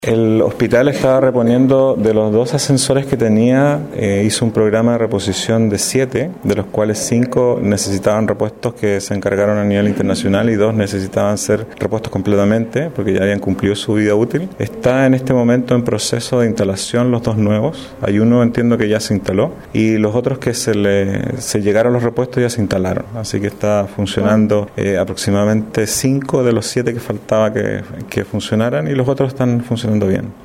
El hospital estaba reponiendo de los 2 ascensores que tenía, hizo un programa de reposición de 7, de los cuales 5 necesitaban repuestos que se encargaron a nivel internacional y 2 necesitaban ser repuestos completamente porque ya habían cumplido su vida útil. Está en este momento en proceso de instalación los 2 nuevos. Hay uno, entiendo que ya se instaló, y los otros que se llegaron los repuestos ya se instalaron. Así que está funcionando aproximadamente 5 de los 7 que faltaba que funcionaran, y los otros están funcionando bien.